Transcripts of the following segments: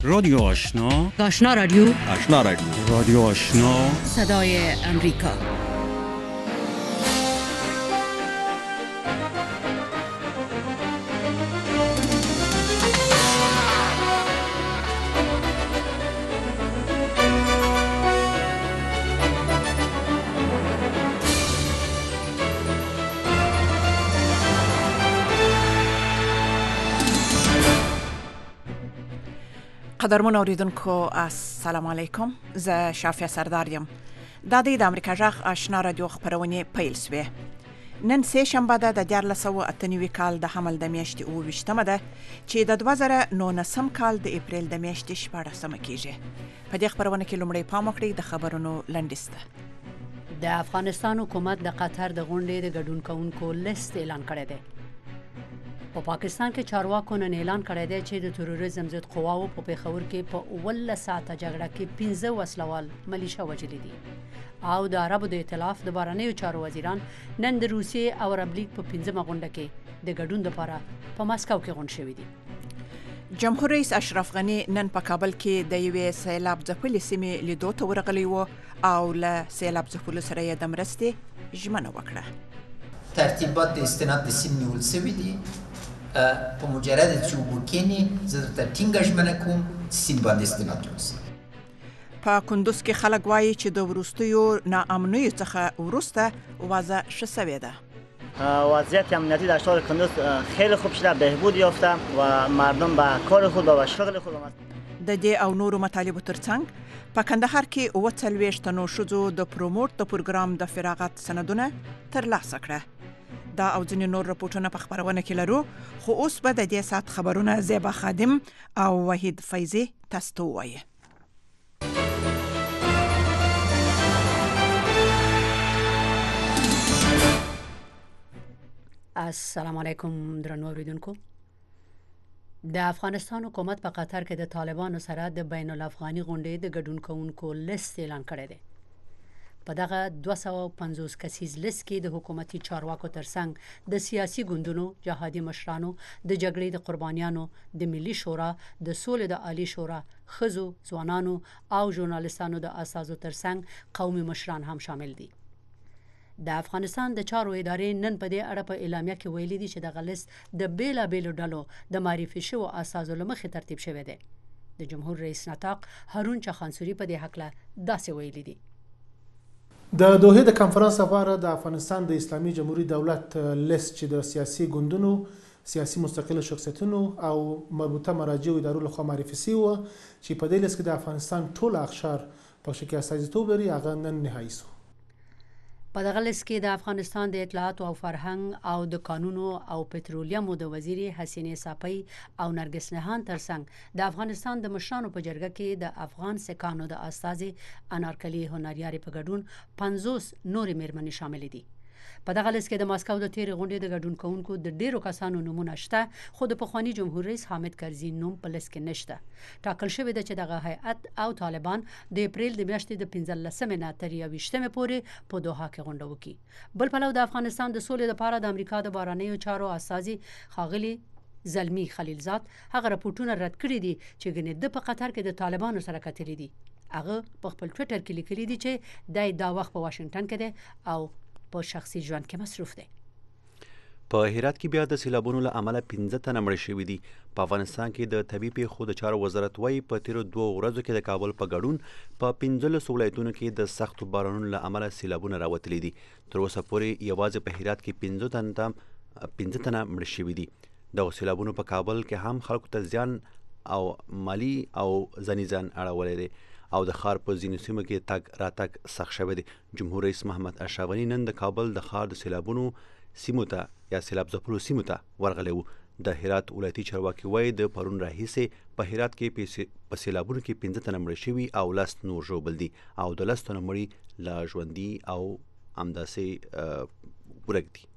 رادیو آشنا، آشنا رادیو، آشنا رادیو، رادیو آشنا، صدای امریکا. قدرمن اوریدونکو السلام علیکم. زه شافیا سردار یم. دا د امریکا جغ آشنا رادیو خبرونه پیل شوه. نن سه شنبه ده د 1998 کال د حمل د میاشتې 28مه ده چې د 2019 کال د اپریل د میاشتې 14مه کیږي. په دې خبرونه کې لومړی پام وکړئ د خبرونو لنډیسته. د افغانستان حکومت د قطر د غونډې د ګډون کوونکو لیست اعلان کړی دی. په پاکستان کې چارواکو نن اعلان کړی دی چې د تروریزم ضد قواو په پیښور کې په 18 ساعته جګړه کې 15 وسلوال ملیشه وژلي دي او د عربو د ائتلاف د بهرنیو چارو وزیران نن د روسیې او عرب لیګ په 15مه غونډه کې د ګډون لپاره په ماسکو کې غونډ شوي دي. جمهور رئیس اشرف غنی نن په کابل کې د یوې سیلاب ځپلې سیمې لیدو ته ورغلی و او له سیلاب ځپلو سره یې د مرستې ژمنه وکړه. ترتیبات د استناد د سیم نیول شوي دي. په مجرد چې وکینی زه درته ټینګه ژمنه کوم سیم باندې استناد جوړ شي. په کندوز کې خلک وایي چې د وروستیو ناامنیو څخه وروسته وضع ښه شوې ده. وضعیت امنیتی در شهر کندوز خیلی خوب شده، بهبود یافته و مردم به کار خود و شغل خود د دې او نورو مطالبو ترڅنګ په کندهار کې 40 تنو ښځو د پروموټ د پروګرام د فراغت سندونه ترلاسه کړه. دا او ځینې نور راپورټونه په خبرونه کې لرو، خو اوس به د دې ساعت خبرونه زیبا خادم او وحید فیضی تاسو ته ووایي. السلام علیکم درنو اوریدونکو. د افغانستان حکومت په قطر کې د طالبانو سره د بین الافغاني غونډې د ګډون کوونکو لیست اعلان کړی دی. په دغه 250 کسیز لیست کې د حکومتي چارواکو ترڅنګ د سیاسي ګوندونو، جهادي مشرانو، د جګړې د قربانیانو، د ملي شورا، د سولې د عالی شورا، ښځو، ځوانانو او ژورنالیستانو د اساسو ترڅنګ قومي مشران هم شامل دي. د افغانستان د چارو ادارې نن په دې اړه په اعلامیه کې ویلي دي چې دغه لیست د بیلابیلو ډلو د معرفي شوو اساسو له مخې ترتیب شوی دی. د جمهور رئیس نطاق هارون چخانسوري په دې هکله داسې ویلي دي. د دوحې د کانفرنس لپاره د افغانستان د اسلامي جمهوریت دولت لیست چې د سیاسي ګوندونو، سیاسي مستقلو شخصیتونو او مربوطه مراجعو ادارو لخوا معرفي شوی و چې په دې لیست کې د افغانستان ټول اقشار په شکل استازیتوب لري، هغه نن نهایی شو. په دغه لیست کې د افغانستان د اطلاعات او فرهنګ او د قانونو او پټرولیمو د وزیرې حسینې صافی او نرګس نهان ترڅنګ د افغانستان د مشرانو په جرګه کې د افغان سکانو د استازي انارکلی هنریاري په ګډون 50 نورې میرمنې شامل دي. په دغه لیست کې د ماسکو د تیرې غونډې د ګډون کوونکو د ډیرو کسانو نومونه شته، خو د پخوانی جمهور رئیس حامد کرزي نوم په لیست کې نشته. ټاکل شوی دی چې دغه هیئت او طالبان د اپریل د میاشتې د 15مې نه تر 21مې پورې په دوحه کې غونډه وکړي. بل پلو د افغانستان د سولې لپاره د امریکا د بهرنیو چارو استازي ښاغلي زلمی خلیلزاد هغه راپورټونه رد کړي دي چې ګنې د په قطر کې د طالبانو سره کتلي دي. هغه په خپل ټویټر کې لیکلي دي چې دا وخت په واشنگټن کې دی او په شخصي ژوند کې مصروف دی. په هرات کې بیا د سیلابونو له امله 15 تنه مړه شوي دي. په افغانستان کې د طبیعي پیښو د چارو وزارت وايي په تیرو 2 ورځو کې د کابل په ګډون په 15 ولایتونو کې د سختو بارانونو له امله سیلابونه راوتلي دي. تر اوسه پورې یوازې په هرات کې 15 تنه مړه شوي دي. دغه سیلابونو په کابل کې هم خلکو ته زیان او مالی او ځاني زیان اړولی دی او د ښار په ځینو سیمو کې تګ راتګ سخت شوی دی. جمهور رئیس محمد اشرف غني نن د کابل د ښار د سیلابونو سیمو ته یا سیلاب ځپلو سیمو ته ورغلی و. د هرات ولایتي چارواکي وایي د پرون راهیسې په هرات کې په سیلابونو کې 15 تنه مړه شوي او 10 نور ژوبل دي او د 10 تنه مړي لا ژوندي او همداسې ورک دي.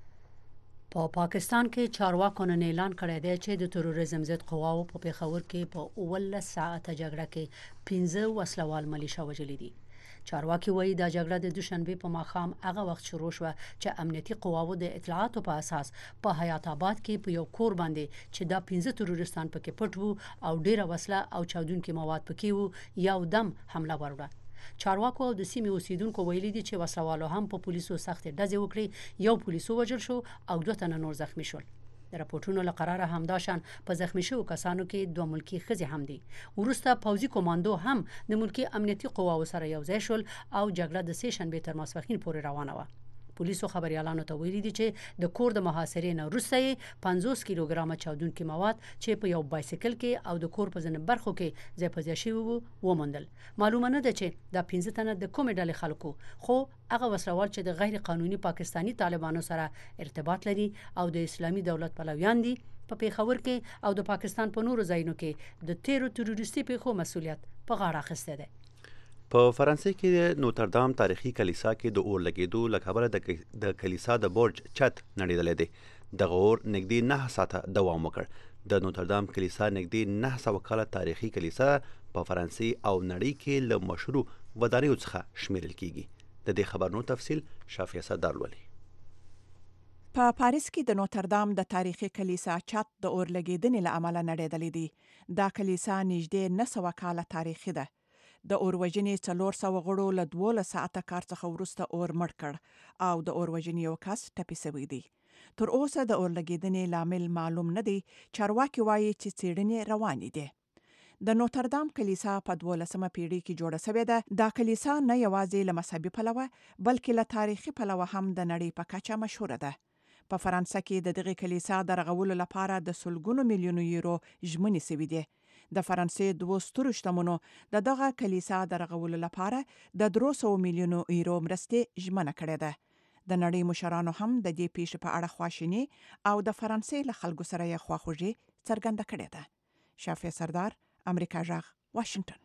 په پاکستان کې چارواکو نن اعلان کړی دی چې د تروریزم ضد قواو په پیښور کې په 18 ساعته جګړه کې 15 وسلوال ملیشه وژلي دي. چارواکي وایي دا جګړه د دوشنبه په ماښام هغه وخت شروع شوه چې امنیتي قواوو د اطلاعاتو په اساس په حیات آباد کې په یو کور باندې چې دا 15 تروریستان پکې پټ وو او ډیره وسله او چاودونکي مواد پکې وو یو دم حمله وروړه. چارواکو او د سیمې اوسیدونکو ویلي دي چې وسلوالو هم په پولیسو سخت ډزې وکړې، یو پولیسو وژل شو او 2 تنه نور زخمی شول. د راپورټونو له قراره همداشان په زخمی شوو کسانو کې 2 ملکی ښځې هم دي. وروسته پوځي کمانډو هم د ملکی امنیتي قواو سره یو ځای شول او جګړه د سه شنبه تر ماسپښین پورې روانه وه. پولیسو خبريالانو ته ویلي دي چې د کور د محاصرې نه وروسته 50 کیلوګرامه چاودونکي مواد چې په یو بایسیکل کې او د کور په ځینې برخو کې ځای په ځای شوي وو وموندل. معلومه نه ده چې دا 15 تنه د کومې ډلې خلکو، خو هغه وسلوال چې د غیر قانوني پاکستانی طالبانو سره ارتباط لري او د اسلامي دولت پلویان دي په پیښور کې او د پاکستان په نورو ځایونو کې د تیرو تروریستي پیښو مسولیت په غاړه اخیسته ده. په فرانسې کې نوتردام تاریخي کلیسا کې د اور لګېدو له خبره د کلیسا د برج چت نړېدلی دی. دغه اور نږدې 9 ساعته دوام وکړ. د نوتردام کلیسا نږدې 900 کاله تاریخي کلیسا په فرانسې او نړۍ کې له مشهورو ودانیو څخه شمیرل کیږي. د دې خبرونو تفصیل شافیه سردار لولي. په پاریس کې د نوتردام د تاریخي کلیسا چت د اور لګېدنې له امله نړېدلې دي. دا کلیسا نږدې 900 کاله تاریخي ده. د اور وژنې 400 غړو له 12 ساعته کار څخه وروسته اور مړ کړ او د اور وژنې یو کس ټپي شوی دی. تر اوسه د اور لګېدنې لامل معلوم نه دی. چارواکي وایي چې څېړنې روانې دي. د نوتردام کلیسا په 12مه پیړۍ کې جوړه شوې ده. دا کلیسا نه یوازې له مذهبي پلوه بلکې له تاریخي پلوه هم د نړۍ په کچه مشهوره ده. په فرانسه کې د دغه کلیسا د رغولو لپاره د سلګونو میلیونو یورو ژمنې شوې دي. د فرانسې 2 سترو شتمنو د دغه کلیسا د رغولو لپاره د 300 میلیونو یورو مرستې ژمنه کړې ده. د نړۍ مشرانو هم د دې پیښې په اړه خواشیني او د فرانسې له خلکو سره یې خواخوږي څرګنده کړې ده. شافیه سردار، امریکا غږ، واشنگټن.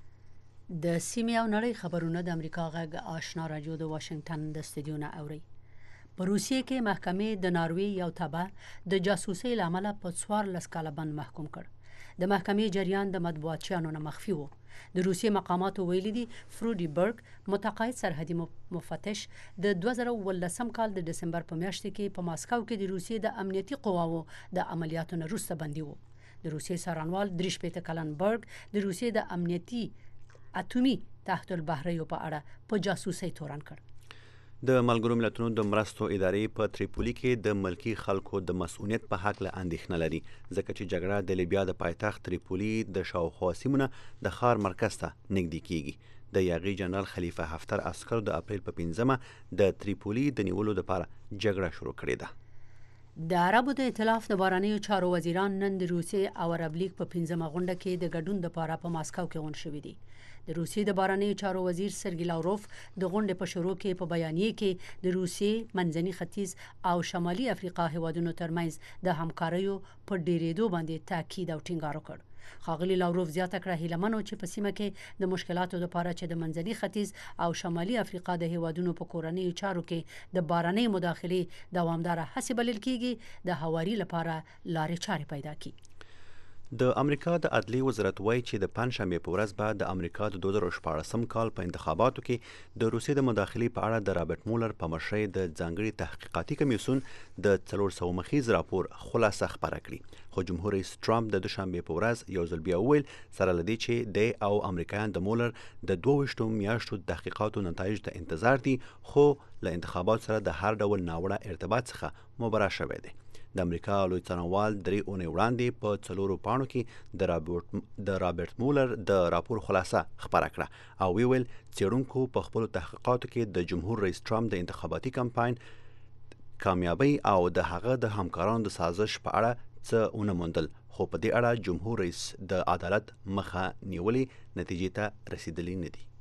د سیمې او نړۍ خبرونه د امریکا غږ آشنا رادیو د واشنگټن د استودیو نه اوري. په روسیې کې محکمې د ناروې یو تبع د جاسوسۍ له امله په 14 کاله بند محکوم کړ. د محکمې جریان د مطبوعاتچیانو نه مخفي و. د روسیې مقاماتو ویلي دي فرودي برګ متقاعد سرحدي مفتش د 2018 کال د دسمبر په میاشت کې په ماسکو کې د روسیې د امنیتي قواوو د عملیاتو نه وروسته بندي و. د روسیې څارنوال 43 کلن برګ د روسیې د امنیتي اټومي تحت البحریو په اړه په جاسوسۍ تورن کړ. د ملګرو ملتونو د مرستو ادارې په تریپولی کې د ملکی خلکو د مسؤلیت په حق له اندېښنه لري، ځکه چې جګړه د لیبیا د پایتخت تریپولی د شاوخوا سیمونه د ښار مرکز ته نږدې کیږي. د یاغي جنرال خلیفه حفتر عسکرو د اپریل په 5مه د تریپولی د نیولو لپاره جګړه شروع کړې ده. د عربو د ائتلاف د بهرنیو چارو وزیران نن د روسیې او عرب لیگ په 5مه غونډه کې د ګډون لپاره په ماسکو کې غونډ شوي دي. د روسیې د بهرنیو چارو وزیر سرګی لاوروف د غونډې په شروع کې په بیانیه کې د روسیې، منځني ختیځ او شمالي افریقا هیوادونو ترمنځ د همکاریو په ډیرېدو باندې تاکید او ټینګار وکړ. ښاغلي لاوروف زیاته کړه هیلمنو چې په سیمه کې د مشکلاتو لپاره چې د منځني ختیځ او شمالي افریقا د هیوادونو په کورنیو چارو کې د بهرنۍ مداخلې دوامداره هڅې بلل کېږي د هواري لپاره لارې چارې پیدا کړي. د امریکا د عدلیې وزارت وایي چې د پنځشنبې په ورځ به د امریکا د 2014 کال په انتخاباتو کې د روسیې د مداخلې په اړه د رابرټ مولر په مشرۍ د ځانګړي تحقیقاتي کمیسیون د 400 مخیز راپور خلاصه خبره کړې. خو جمهور رئیس ټرمپ د دوشنبې په ورځ یو ځل بیا وویل سره لدی چې د او امریکایان د مولر د 22 میاشتو تحقیقاتو نتایج ته انتظار دي، خو له انتخابات سره د هر ډول ناوړه ارتباط څخه مبرا شوی دی. د امریکا لوی څارنوال 3 اونۍ وړاندې په 4 پاڼو کې د رابرټ مولر د راپور خلاصه خبره کړه او ویل څېړونکو په خپل تحقیقاتو کې د جمهور رئیس ټرمپ د انتخاباتي کمپاین کامیابی او د هغه د همکارانو د سازش په اړه څه ونه موندل، خو په دې اړه جمهور رئیس د عدالت مخه نیولې نتیجې ته رسیدلی نه دي.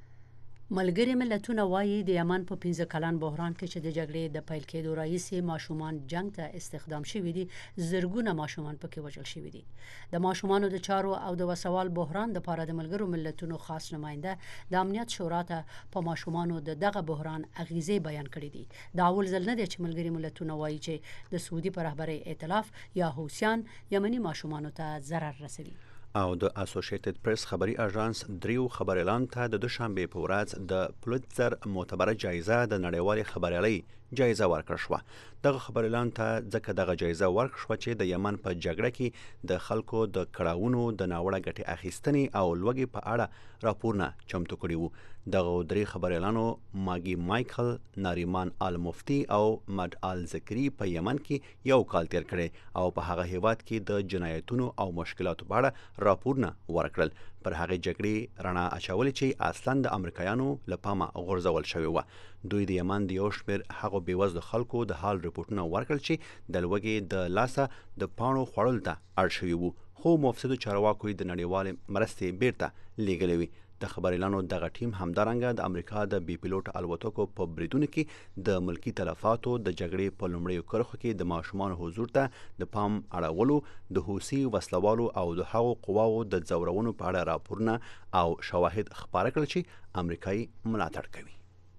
ملګري ملتونه وایي د یمن په 15 کلن بحران کې چې د جګړې د پیل کېدو راهیسې ماشومان جنگ ته استخدام شوي دي، زرګونه ماشومان پکې وژل شوي دي. د ماشومانو د چارو او د وسوال بحران لپاره د ملګرو ملتونو خاص نماینده د امنیت شورا ته په ماشومانو د دغه بحران اغیزې بیان کړې دي. دا اول ځل نه دی چې ملګري ملتونه وایي چې د سعودي په رهبرۍ ائتلاف یا حوثیان یمني ماشومانو ته ضرر رسوي. او د اسوسییټډ پریس خبري اژانس دریو خبريالان ته د دوشنبه په ورځ د پولیتزر معتبره جایزه د نړیوال خبريالۍ جایزه ورکړه شوه. دغه خبريالان ته ځکه دغه جایزه ورکړه شوه چې د یمن په جګړه کې د خلکو د کړاوونو د ناوړه ګټې اخیستنې او لوږې په اړه راپورونه چمتو کړي وو. دغه درې خبريالانو ماګي مایکل، ناریمان آل مفتی او مد آل ذکری په یمن کې یو کال تیر کړي او په هغه هیواد کې د جنایتونو او مشکلاتو په اړه راپورونه ورکړل. پر هغه جګړې رڼا اچولې چې اصلاً د امریکایانو له پامه غورځول شوې وه. دوی د یمن د یو شمېر هغو بېوزلو خلکو د حال رپورټونه ورکړل چې د لوږې د لاسه د پاڼو خوړلو ته اړ شوي وو، خو مفسدو چارواکو یې د نړیوالې مرستې بیرته لیږلې وې. د خبريالانو دغه ټیم همدارنګه د امریکا د بي پیلوټ الوتکو په بریدونو کې د ملکی تلفاتو، د جګړې په لومړیو کرښو کې د ماشومانو حضور ته د پام اړولو، د حوثي وسلوالو او د هغو قواو د ځورونو په اړه راپورونه او شواهد خپاره کړل چې امریکایي ملاتړ کوي.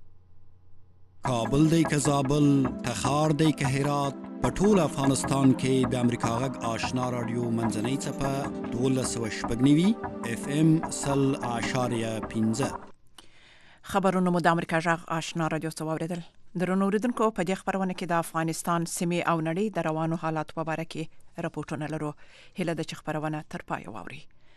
کابل دی که زابل، تخار دی که هرات، په ټول افغانستان کې د امریکا غږ آشنا رادیو منځنۍ څپه 1290 FM 100.15. خبرونه مو د امریکا غږ آشنا رادیو څخه واوریدل. درنو اوریدونکو، په دې خبرونه کې د افغانستان سیمې او نړۍ د روانو حالات په اړه کې راپورټونه لرو. هیله ده چې خبرونه تر پای واوري.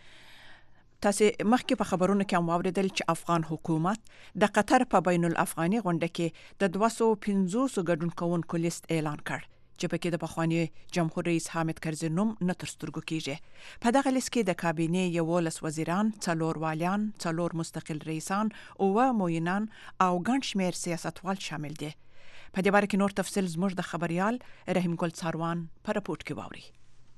تاسو مخکې په خبرونو کې هم واوریدل چې افغان حکومت د قطر په بین الافغاني غونډه کې د 250 ګډون کوونکو لیست اعلان کړ چې پکې د پخوانی جمهور رئیس حامد کرزي نوم نه تر سترګو کیږي. په دغه لیست کې د کابینې 11 وزیران، 4 والیان، 4 مستقل رئیسان او معینان او ګڼ شمېر سیاستوال شامل دي. په دې باره کې نور تفصیل زموږ د خبريال رحیم ګل څاروان په راپورټ کې واوري.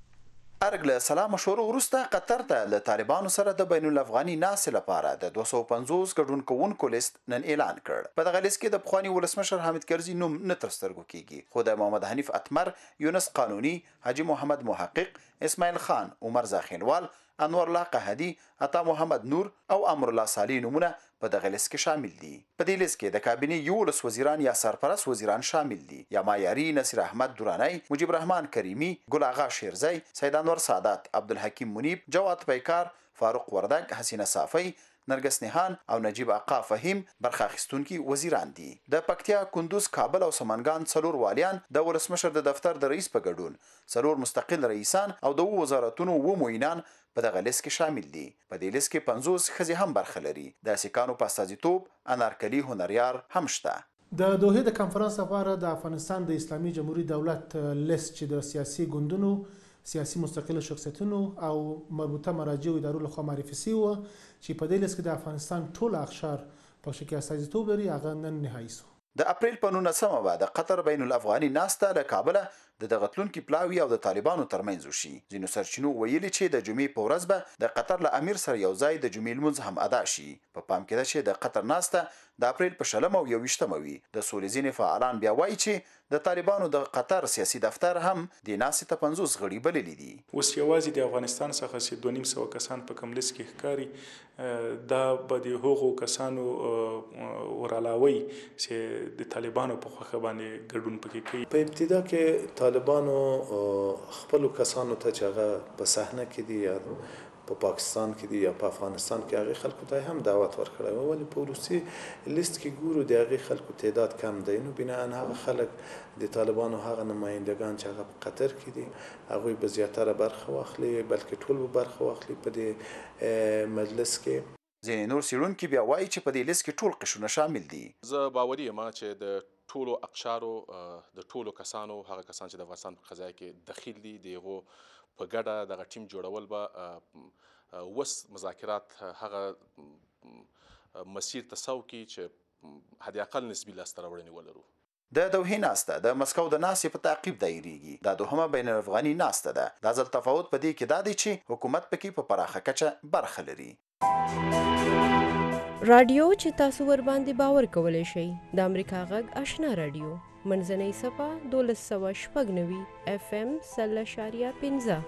ارګ له سلام مشورو وروسته قطر ته له طالبانو سره د بین الافغاني ناستې لپاره د 250 ګډون کوونکو لیست نن اعلان کړ. په دغه لیست کې د پخواني ولسمشر حامد کرزي نوم نه تر سترګو کیږي، خو د محمد حنیف اتمر، یونس قانوني، حاجی محمد محقق، اسماعیل خان، عمر زاخیلوال، انور الله قهدي، عطا محمد نور او امر الله صالح نومونه په دغه لیست کې شامل دي. په دې لیست کې د کابینې 11 وزیران یا سرپرست وزیران شامل دي: یا مایاری، نصیر احمد درانی، مجيب رحمان کریمی، ګل آغا شیرزی، سید انور سادات، عبدالحکیم منیب، جواد پیکار، فاروق وردگ، حسینه صافی، نرګس نهان او نجیب آقا فهیم برخه اخیستونکي وزیران دي. د پکتیا، کندوز، کابل او سمنګان 4 والیان، د ولسمشر د دفتر د رئیس په ګډون 4 مستقل رئیسان او د وزارتونو و معینان په دغه لیست کې شامل دي. په دې لیست کې 50 ښځې هم برخه لري. د سکانو په استازیتوب انارکلي هنریار هم شته. د دوحې د کنفرانس لپاره د افغانستان د اسلامي جمهوریت دولت لیست چې د سیاسي ګوندونو، سیاسي مستقل شخصیتونو او مربوطه مراجع او ادارو لخوا معرفي شوی و چې په دې لیست کې د افغانستان ټول اقشار په شکل استازیتوب لري، هغه نن نهایی شو. د اپریل په 19مه به د قطر بین الافغاني ناسته له کابل د دغتلونکو پلاوی او د طالبانو ترمنځ وشي. ځینو سرچینو ویلي چې د جمعې په ورځ به د قطر له امیر سره یو ځای د جمعې لمونځ هم ادا شي. په پام کې ده چې د قطر ناسته د اپریل په 20 او 21 وي. د سولې ځینې فعالان بیا وایي چې د طالبانو د قطر سیاسي دفتر هم د ناستې ته 50 غړي بللي دي. اوس یوازې د افغانستان څخه چې 250 کسان په کوم لیست کې ښکاري، دا به د هغو کسانو ورعلاوي چې د طالبانو په خوښه باندې ګډون پکې کوي. په ابتدا کې طالبانو خپل کسانو ته چې هغه په صحنه کې دي یا په پاکستان کې دي یا په افغانستان کې، هغه خلکو ته هم دعوت ورکړی و، ولې په وروستي لیست کې ګورو د هغې خلکو تعداد کم دی. نو بناً هغه خلک د طالبانو هغه نمایندګان چې هغه په قطر کې دي، هغوی به زیاتره برخه واخلي، بلکې ټول به برخه واخلي په دې مجلس کې. ځینې نور څېړونکي بیا وایي چې په دې لیست کې ټول قشرونه شامل دي. زه باوري یم چې د ټولو اقشارو د ټولو کسانو، هغه کسان چې د افغانستان په قضیه کې دخیل دي، د هغو په ګډه دغه ټیم جوړول به وس مذاکرات هغه مسیر ته سو کی چې حد اقل نسبی لاسته راوړنې ولرو. د دوحې ناسته د مسکو د ناستې په تعقیب دایریږي. دا دوهمه بین الافغاني ناسته ده. دا ځل تفاوت په دې کې دا دی چې حکومت پکې په پراخه کچه برخه لري. رادیو چې تاسو ور باندې باور کولای شئ د امریکا غږ آشنا رادیو منځنۍ صفه 1290 FM 100.15.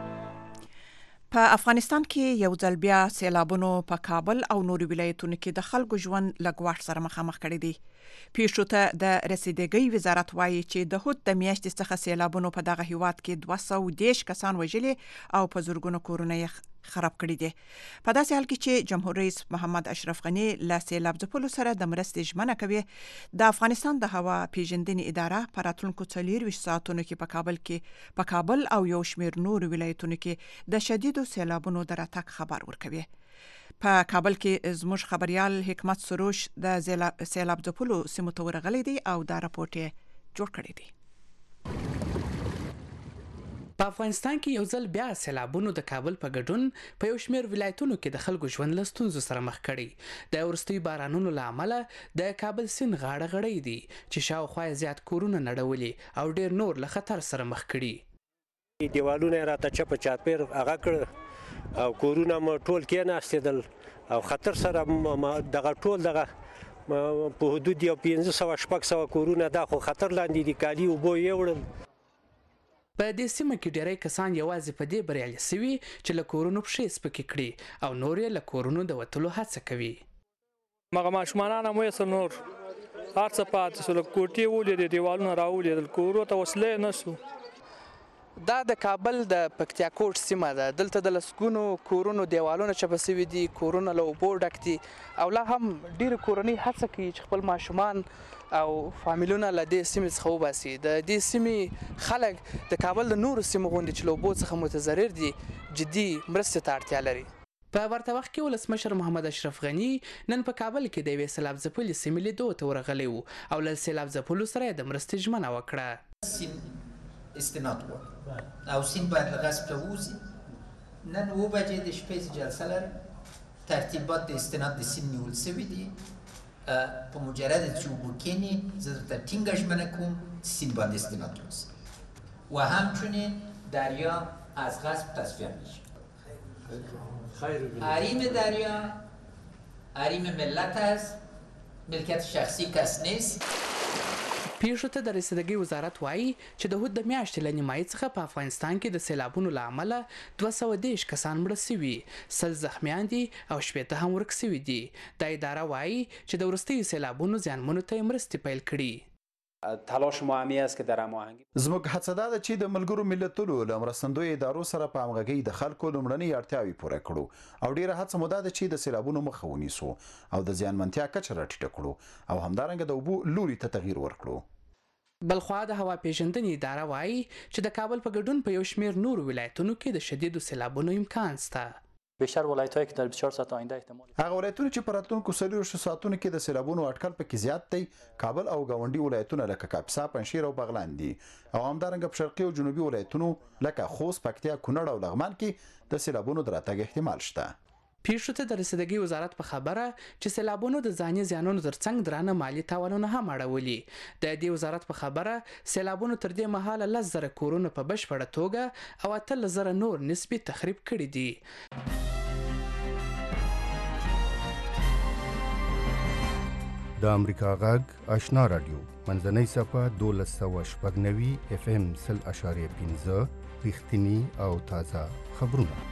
په افغانستان کې یو ځل بیا سیلابونو په کابل او نورو ولایتونو کې د خلکو ژوند له ګواښ سره مخامخ کړی دی. پیښو ته د رسیدګۍ وزارت وایي چې د هوت د میاشتې څخه سیلابونو په دغه هیواد کې 210 کسان وژلي او په زرګونو کورونه یې خراب کړي دي. په داسې حال کې چې جمهور رئیس محمد اشرف غنی له سیلاب ځپلو سره د مرستې ژمنه کوي، د افغانستان د هوا پیژندنې اداره په راتلونکو 24 ساعتونو کې په کابل او یو شمېر نور ولایتونو کې د شدیدو سیلابونو د راتګ خبر ورکوي. په کابل کې زموږ خبريال حکمت سروش د سیلاب ځپلو سیمو ته ورغلی دی او دا راپورټ یې جوړ کړی دی. په افغانستان کې یو ځل بیا سیلابونو د کابل په ګډون په یو شمېر ولایتونو کې د خلکو ژوند له ستونزو سره مخ کړي. د وروستیو بارانونو له امله د کابل سیند غاړه غړی دي چې شاوخوا زیات کورونه نړولي او ډیر نور له خطر سره مخ کړي. دیوالونه راته چپه چاپیر هغه کړ او کورونه مو ټول کېناستېدل او خطر سره دغه ټول دغه په حدود یو 500-600 کورونه دا خو خطر لاندې دي. کالي اوبه یې وړل. په دې سیمه کې ډیری کسان یوازې په دې بریالي سوي چې له کورونو پښې سپکې کړي او نور یې له کورونو د وتلو هڅه کوي. مغه ماشومان مو یې نور هر څه پاتې سول، کوټې ولې دیوالونه راولېدل، کورو ته وسلې نشو. دا د کابل د پکتیا کوټ سیمه ده. دلته د لسګونو کورونو دیوالونه چپه سوي دي، کورونه له اوبو ډک دي او لا هم ډېرې کورنۍ هڅه کوي چې خپل ماشومان او فامیلونه له دې سیمې څخه وباسي. د دې سیمې خلک د کابل د نورو سیمو غوندې چې له اوبو څخه متضرر دي جدي مرستې ته اړتیا لري. په ورته وخت کې ولسمشر محمد اشرف غنی نن په کابل کې د یوې سیلاب ځپلې سیمې لیدو ته ورغلی و او له سیلاب ځپلو سره یې د مرستې ژمنه وکړه. استناد غواړي او سیند باید له غصب ته ووځي. نن 9 بجې د شپې جلسه لرم. ترتیبات د استناد د سیند نیول سوي دي. په مجرد چې اوبه کینی زه درته ټینګه ژمنه کوم چې سیند باندې استناد وسي و همچنین دریا از غصب تصفیه میشه. حریم دریا حریم ملت است، ملکیت شخصی کس نیست. پیښو ته د رسیدګۍ وزارت وایي چې د هود د میاشتې له نیمایي څخه په افغانستان کې د سیلابونو له امله 230 کسان مړه سوي، 100 زخمیان دي او 60 هم ورک سوي دي. دا اداره وایي چې د وروستیو سیلابونو زیانمنو ته مرستې پیل کړي. تلاش ما همی است که در هماهنگی زموږ هڅه دا ده چې د ملګرو ملتونو له مرستندویو ادارو سره په همغږۍ د خلکو لومړنۍ اړتیاوې پوره کړو او ډیره هڅه مو دا ده چې د سیلابونو مخه ونیسو او د زیانمنتیا کچه راټیټه کړو او همدارنګه د اوبو لوري ته تغییر ورکړو. بلخوا د هوا پیژندنې اداره وایي چې د کابل په ګډون په یو شمېر نورو ولایتونو کې د شدیدو سیلابونو امکان شته. بیشتر ولایت‌هایی که در 24 ساعت آینده احتمال هغه ولایتونه چې په راتلونکو 24 ساعتونو کې د سیلابونو اټکل پکې زیات دی کابل او گاونډي ولایتونه لکه کاپیسا، پنجشیر او بغلان دي او همدارنګه په شرقي او جنوبي ولایتونو لکه خوست، پکتیا، کونړ او لغمان کې د سیلابونو د راتګ احتمال شته. پیښو ته د رسیدګۍ وزارت په خبره چې سیلابونو د ځاني زیانونو ترڅنګ درانه مالی تاوانونه هم اړولي. د دې وزارت په خبره سیلابونو تر دې مهاله 10,000 کورونه په بشپړه توګه او 18,000 نور نسبي تخریب کړي دي. د امریکا غږ آشنا رادیو منځنۍ صفحه 1290 FM 0.5 رښتینی او تازه خبرونه.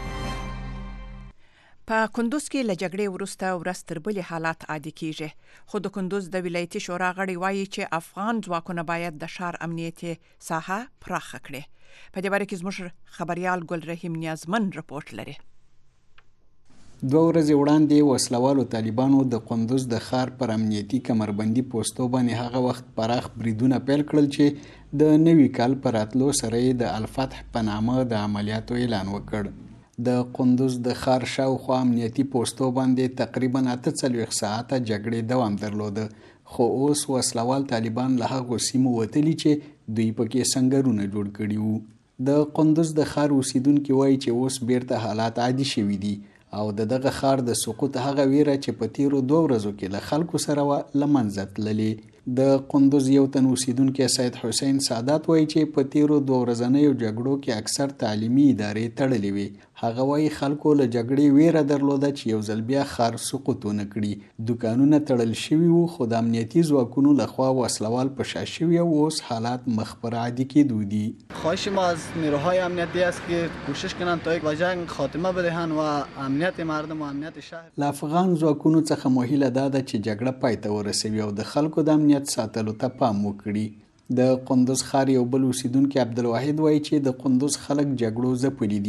په کندوز کې له جګړې وروسته ورځ تر بلې حالات عادي کیږي، خو د کندوز د ولایتي شورا غړي وایي چې افغان ځواکونه باید د ښار امنیتي ساحه پراخه کړي. په دې باره کې زموږ خبريال ګل رحیم نیازمن رپورټ لري. 2 ورځې وړاندې وسلوالو طالبانو د قندوز د ښار پر امنیتي کمربندي پوسټو باندې هغه وخت پراخ بریدونه پیل کړل چې د نوي کال پر راتلو سره د الفتح په نامه د عملیاتو اعلان وکړ. د قندوز د ښار شاوخوا امنیتي پوسټو باندې تقریبا 48 ساعته جګړې دوام درلوده، خو اوس وسلوال طالبان له هغو سیمو وتلي چې دوی پکې سنگرونه جوړ کړي وو. د قندوز د ښار اوسیدونکي وایي چې اوس بیرته حالات عادي شوي دي او دغه ښار د سقوط هغه ویره چې په تیرو 2 ورځو کې له خلکو سره له منځه تللې. د قندوز یو تن اوسیدونکي سید حسین سعادت وایي چې په تیرو 2 ورځنیو جګړو کې اکثر تعلیمي ادارې تړلې وي. هغه وایي خلکو له جګړې ویره درلوده چې یو ځل بیا ښار سقوط ونه کړي. دکانونه تړل شوي وو خو د امنیتي ځواکونو لخوا وسلوال په شا شوي او اوس حالات مخ پر عادي کېدو دي. خواهش ما از نیروهای امنیتی است که کوشش کنند تا یک جنگ خاتمه بدهند و امنیت مردم و امنیت شهر. له افغان ځواکونو څخه موهیله دا ده چې جګړه پای ته ورسوي او د خلکو د امنیت ساتلو ته پام وکړي. د قندوز ښار یو بل اوسیدونکي عبدالواحد وایي چې د قندوز خلک جګړو ځپلي دي.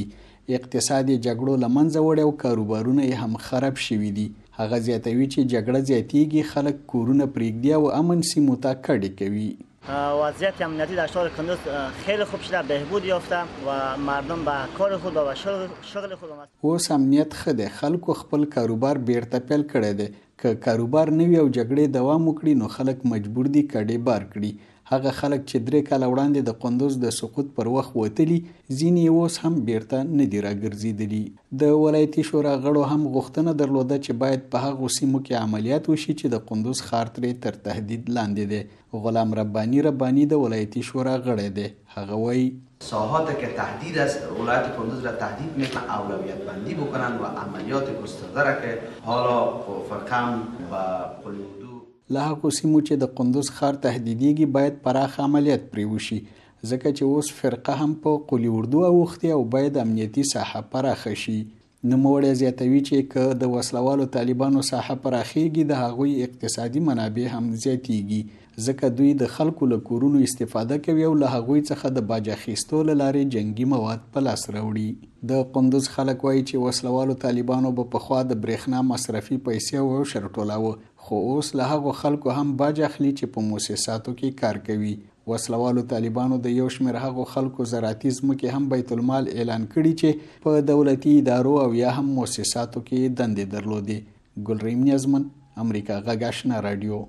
اقتصاد یې جګړو له منځه وړی او کاروبارونه یې هم خراب شوي دي. هغه زیاتوي چې جګړه زیاتیږي، خلک کورونه پرېږدي او امن سیمو ته کډې کوي. وضعیت امنیتی در شهر کندوز خیلی خوب شده، بهبود یافته و مردم به کار خود و به شغل خود اوس امنیت ښه دی، خلکو خپل کاروبار بیرته پیل کړی دی. که کاروبار نه وي او جګړې دوام وکړي نو خلک مجبور دي کډې بار کړي. هغه خلک چې 3 کاله وړاندې د قندوز د سقوط پر وخت وتلي، ځینې اوس هم بیرته نه دي راګرځېدلي. د ولایتي شورا غړو هم غوښتنه درلوده چې باید په هغو سیمو کې عملیات وشي چې د قندوز ښار ترې تر تهدید لاندې دی. غلام ربانی د ولایتي شورا غړی دی. هغه وایي ساحاتی که تهدید است ولایت کندوز را تهدید میکنن اولویت بندی بکنن و عملیات گسترده را که حالا فرقم و قلیوردو له هغو سیمو چې د قندوز ښار تهدیدیږي باید پراخ عملیات پرې وشي، ځکه چې اوس فرقه هم په قلی اردو اوښتې او باید امنیتي ساحه پراخه شي. نوموړی زیاتوي چې که د وسلوالو طالبانو ساحه پراخیږي د هغوی اقتصادي منابع هم زیاتیږي، ځکه دوی د خلکو له کورونو استفاده کوي او له هغوی څخه د باج اخیستو له لارې جنگي مواد په لاس راوړي. د قندوز خلک وایي چې وسلوالو طالبانو به پخوا د برېښنا مصرفي پیسې او عشر ټولاوه، خو اوس له هغو خلکو هم باج اخلي چې په مؤسساتو کې کار کوي. وسلوالو طالبانو د یو شمېر هغو خلکو زراعتي ځمکې هم بیت المال اعلان کړي چې په دولتي ادارو او یا هم مؤسساتو کې دندې درلودې. ګلریم نیازمن، امریکا غږ آشنا رادیو.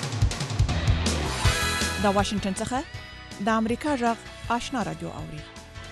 د واشنگټن څخه د امریکا غږ آشنا رادیو اوري.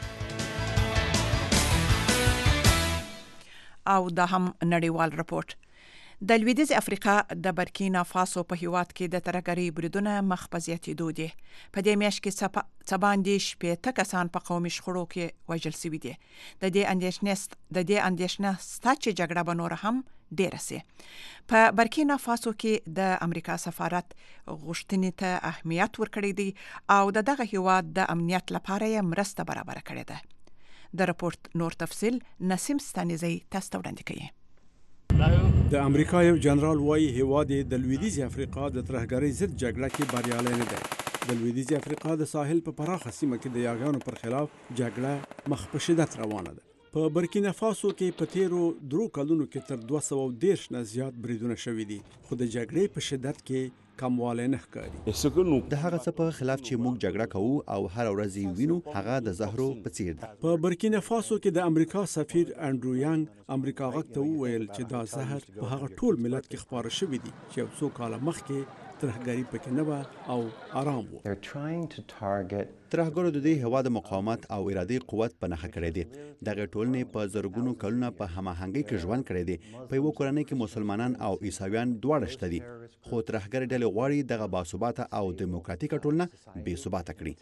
او دا هم نړیوال رپورټ. د لویدیځ افریقا د برکینا فاسو په هیواد کې د ترهګرۍ بریدونه مخ په زیاتېدو دي. په دې میاشت کې څه باندې 80 کسان په قومي شخړو کې وژل شوي دي. د دې اندېښنه شته چې جګړه به نوره هم ډېره سي. په برکینا فاسو کې د امریکا سفارت غوښتنې ته اهمیت ورکړی دی او دغه هیواد د امنیت لپاره یې مرسته برابر کړې ده. د رپورت نور تفصیل نسیم ستانیزی تاسو ته وړاندې کوي. د امریکا یو جنرال وایي هیواد د لویدیځ افریقا د ترهګرۍ ضد جګړه کې بریالی نه دی. د لویدیځ افریقا د ساحل په پراخه سیمه کې د یاګانو پر خلاف جګړه مخ په شدت روانه ده. په برکینا فاسو کې په تیرو 3 کلونو کې تر 230 نه زیات بریدونه شوي دي، خو د جګړې په شدت کې کموالی نه ښکاري. د هغه څه په خلاف چې موږ جګړه کوو او هر ورځ یې وینو هغه د زهرو په څیر ده. په برکینا فاسو کې د امریکا سفیر انډرو یانګ امریکا غږ ته وویل چې دا زهر په هغه ټول ملت کې خپاره شوي دي چې یو څو کاله مخکې ترهګري پکې نه وه او آرام و. ترهګرو د دې هېواد مقاومت او ارادي قوت په نښه کړی دی. دغه ټولنې په زرګونو کلونه په هماهنګۍ کې ژوند کړی دی. په یوه کورنۍ کې مسلمانان او عیسویان دواړه شته دي، خو ترهګرې ډلې غواړي دغه باثباته او دیموکراتیکه ټولنه بې ثباته کړي.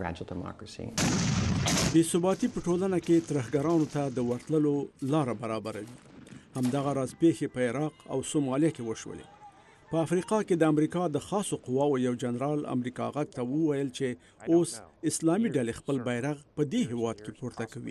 بې ثباتي په ټولنه کې ترهګرانو ته د ورتللو لاره برابروي. همدغه راز پیښې په عراق او سومالیا کې وشولې. په افریقا کې د امریکا د خاصو قواو یو جنرال امریکا غږ ته وویل چې اوس اسلامي ډلې خپل بیرغ په دې هیواد کې پورته کوي.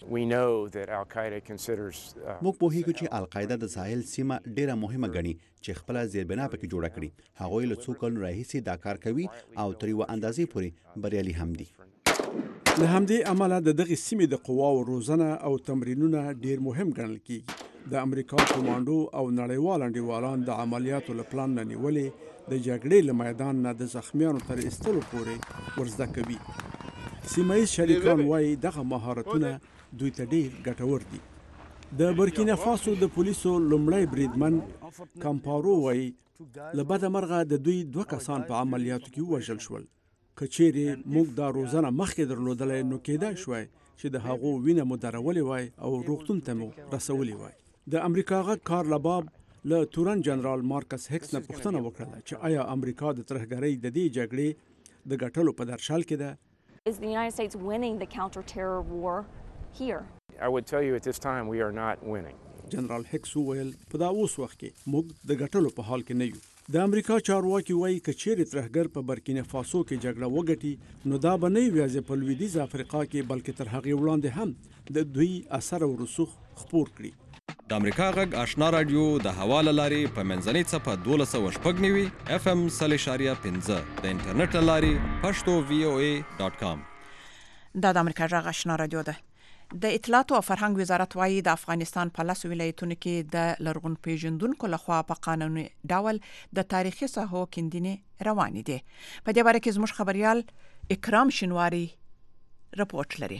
موږ پوهیږو چې القاعده د ساحل سیمه ډیره مهمه ګڼي چې خپل زیربنا پکې جوړه کړي. هغوی له څو کلونو راهیسې دا کار کوي او تر یوه اندازې پورې بریالي هم دي. له همدې امله د دغې سیمې د قواو روزنه او تمرینونه ډیر مهم ګڼل کیږي. د امریکا کمانډو او نړیوال انډیوالان د عملیاتو له پلان نه نیولې د جګړې له میدان نه د زخمیانو تر ایستلو پورې ورزده کوي. سیمه ییز شریکان وایي دغه مهارتونه دوی ته ډیر ګټور دي. د برکینا فاسو د پولیسو لومړی بریدمن کامپارو وایي له بده مرغه د دوی 2 کسان په عملیاتو کې ووژل شول. که چیرې موږ دا روزنه مخکې درلودلی نو کیدای شوی چې د هغو وینه مو درولې وای او روغتون ته مو رسولې وای. د امریکا غږ کارل باب له تورن جنرال مارکس هکس نه پوښتنه وکړه چې آیا امریکا د ترهګرۍ د دې جګړې د ګټلو په درشل کې ده؟ Is the United States winning the counter-terror war here? I would tell you at this time we are not winning. جنرال هکس وویل په دا اوس وخت کې موږ د ګټلو په حال کې نه یو. د امریکا چارواکي وایي که چیرې ترهګر په برکینا فاسو کې جګړه وګټي نو دا به نه یوازې په لویدیځ افریقا کې بلکې تر هغې وړاندې هم د دوی اثر او رسوخ خپور کړي. د امریکا غږ آشنا رادیو د هوا له لارې په منځنۍ څپه 12.9 FM 0.5 د انټرنیټ له لارې پښتو VOA.com. دا د امریکا غږ آشنا رادیو ده. د اطلاعات او فرهنګ وزارت وايي د افغانستان په 10 ولایتونو کې د لرغون پیژندونکو لخوا په قانوني ډول د تاریخي ساحو کیندنې روانې دي. په دې باره کې زموږ خبريال اکرام شینواری رپورټ لري.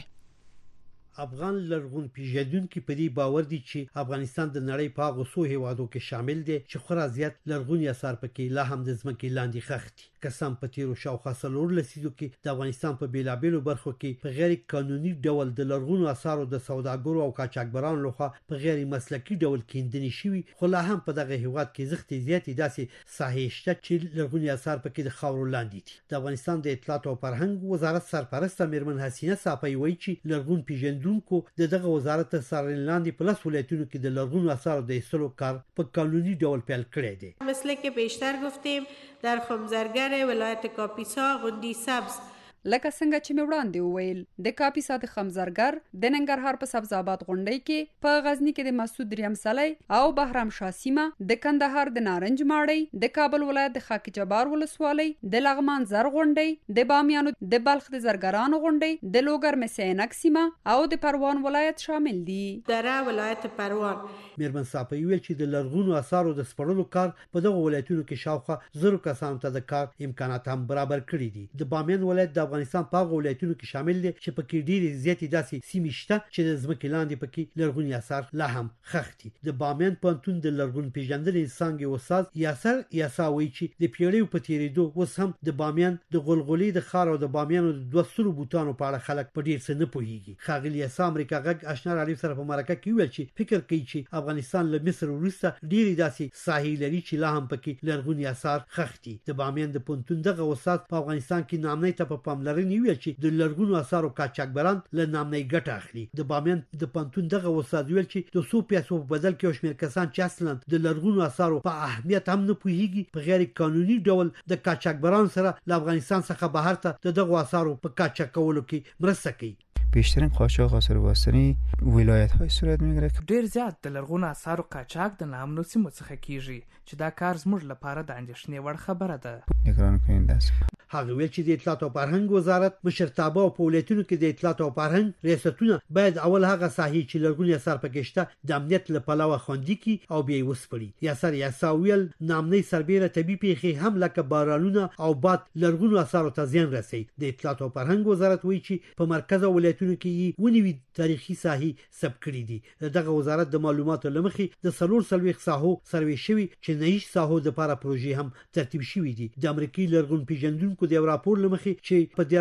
افغان لرغون پیژندونکو په دې باور دي چې افغانستان د نړۍ په هغو څو هیوادو کې شامل دی چې خورا زیات لرغوني آثار پکې لا هم د ځمکې لاندې ښخ دي. قسم په تیرو شاوخوا 4 لسیزو کې د افغانستان په بیلابیلو برخو کې په غیر قانوني ډول د لرغونو آثارو د سوداګرو او قاچاقبرانو لخوا په غیر مسلکي ډول کیندنې شوي، خو لا هم په دغه هیواد کې زښتې زیاتې داسې ساحې شته چې لرغوني آثار پکې د خاورو لاندې دي. د افغانستان د اطلاعات او فرهنګ وزارت سرپرسته میرمن حسینه صافی وایي چې لرغون پیژندونکو دغه وزارت تر څارنې لاندې په 10 ولایتونو کې د لرغونو آثارو د ایستلو کار په قانوني ډول پیل کړی دی. مثل که بیشتر گفتیم در خمزرگر ولایت کاپیسا غوندی سبز لکه څنګه چې مې وړاندې وویل د کاپیسا د خمزرګر د ننګرهار په سبز آباد غونډۍ کې په غزنی کې د مسعود دریم سلی او بهرام شاه سیمه د کندهار د نارنج ماړی د کابل ولایت د خاک جبار ولسوالۍ د لغمان زر غونډۍ د بامیانو د بلخ د زرګرانو غونډۍ د لوګر مسینک سیمه او د پروان ولایت شامل دي. دره ولایت پروان میرمن صافی ویل چې د لرغونو آثارو د سپړلو کار په دغه ولایتونو کې شاوخوا 1000 کسانو ته د کار امکانات هم برابر کړي دي. د بامیان ولایت د افغانستان په هغه ولایتونو کې شامل دي چې پکې ډېرې زیاتې داسې سیمې شته چې د ځمکې لاندې پکې لرغوني آثار لا هم ښخ دي. د بامیان پوهنتون د لرغون پیژندنې څانګې استاد یاسر یاسا وایي چې د پیړیو په تېرېدو اوس هم د بامیان د غلغلې د ښار او د بامیانو د 200 بوتانو په اړه خلک په ډېر څه نه پوهېږي. ښاغلي یاسا امریکا غږ آشنا راډیو سره په مرکه کې ویل چې فکر کوي چې افغانستان له مصر وروسته ډېرې داسې ساحې لري چې لا هم پکې لرغوني آثار ښخ دي. د بامیان د پوهنتون دغه استاد په افغانستان کې نامنۍ ته په پاملرنې ویل چې د لرغونو آثارو قاچاقبران له نامنۍ ګټه اخلي. د بامیان د پوهنتون دغه استاد ویل چې د 100 پیسو په بدل کې شمېر کسان چې اصلا د لرغونو آثارو په اهمیت هم نه پوهیږي په غیر قانوني ډول د قاچاقبران سره له افغانستان څخه بهر ته د دغه آثارو په قاچاق کولو کې مرسته کوي. بیشترین قاچاق آثار باستانی ولایت‌های صورت می‌گیره. ډیر زیات د لرغونو آثارو قاچاق د نامنو سیمو څخه کیږي چې دا کار زموږ لپاره د اندېښنې وړ خبره ده. نگران کننده است. هغه ویل چې د اطلاعات او فرهنګ وزارت مشرتابه او په ولایتونو کې د اطلاعات او فرهنګ ریاستونه باید اول هغه ساحې چې لرغوني آثار پکې شته د امنیت له پلوه خوندي کړي او بیا یې وسپړي. یاسر یاسا ویل نامنۍ سربیره طبیعي پیښې هم لکه بارانونه او باد لرغونو آثارو ته زیان رسوي. د اطلاعات او فرهنګ وزارت وایي چې په مرکز او ولایتونو کې ونیوي تاریخي ساحې ثبت کړي دي. دغه وزارت د معلوماتو لمخې د 440 ساحو سروې شوي چې 9 ساحو د لپاره پروژې هم ترتیب شوي دي. د امریکای لرغون پیژندونکو د یو راپور لمخې چې په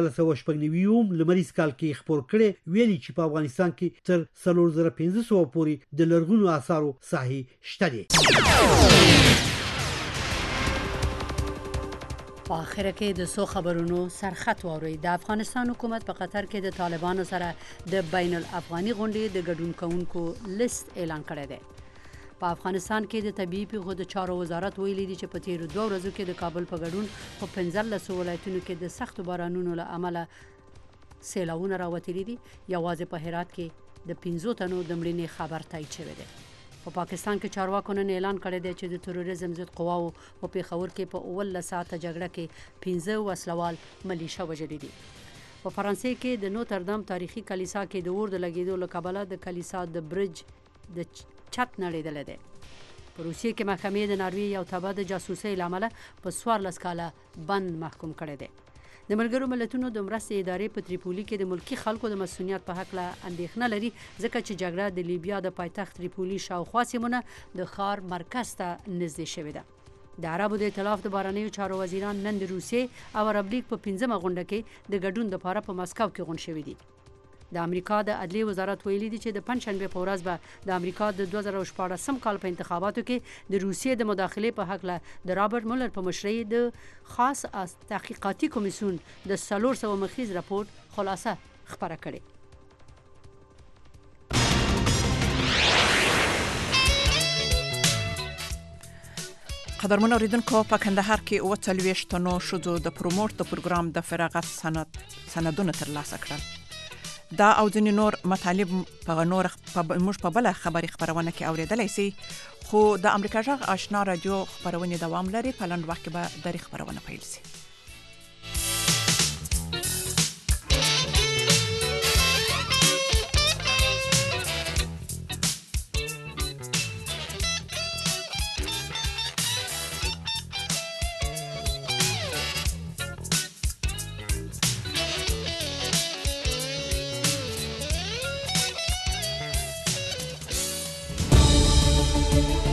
1996 لمریز کال کې خبر کړي ویلي چې په افغانستان کې تر 4500 پورې د لرغونو آثارو ساحې شته دي. په اخر کې د سو خبرونو سرخط واوري. د افغانستان حکومت په قطر کې د طالبانو سره د بین الافغاني غونډې د ګډون کوونکو لیست اعلان کړی دی. په افغانستان کې د طبيعي پیښو د چارو وزارت ویلي دی چې په تیرو 2 ورځو کې د کابل په ګډون په 15 ولایتونو کې د سختو بارانونو له امله سیلاوونه راوتلي دي. یوازې په هرات کې د 15 تنو د مړینې خبر تایید شوی دی. په پاکستان کې چارواکو نن اعلان کړی دی چې د تروریزم ضد قواو په پیښور کې په 19 ساعته جګړه کې 15 وسلوال ملیشه وژلي دي. په فرانسې کې د نوتردام تاریخي کلیسا کې د اور د لګیدو له کبله د کلیسا د برج د چت نړیدل دي. په روسیې کې محکمې د ناروې یو تبع د جاسوسۍ لامل په 14 کاله بند محکوم کړی دی. د ملګرو ملتونو د مرستې ادارې په تریپولي کې د ملکی خلکو د مسؤلیت په حق له اندېښنه لري ځکه چې جګړه د لیبیا د پایتخت تریپولي شاوخوا سیمونه د ښار مرکز ته نږدې شوې ده. د عربو د ائتلاف د بهرنیو چارو وزیران نن د روسیې او عرب لیگ په 15مه غونډه کې د ګډون لپاره په مسکو کې غونډ شوي دي. د امریکا د عدلیې وزارت ویلي دی چې د پنځشنبه په ورځ به د امریکا د 2014 کال په انتخاباتو کې د روسیې د مداخلې په حق له د رابرټ مولر په مشرۍ د خاص تحقیقاتي کمیسیون د 400 مخیز راپور خلاصه خبره کړې. قدرمن اوریدونکو په کندهار کې 40 تنو شذو د پروموټ د پروګرام د فراغت سندونه ترلاسه کړل. دا او ځینې نور مطالب په نور موږ په بل خبري خبرونه کې اوریدلای شي، خو د امریکا جغ آشنا رادیو خبرونه دوام لري. په لاندې وخت کې به د خبرونه پیل شي.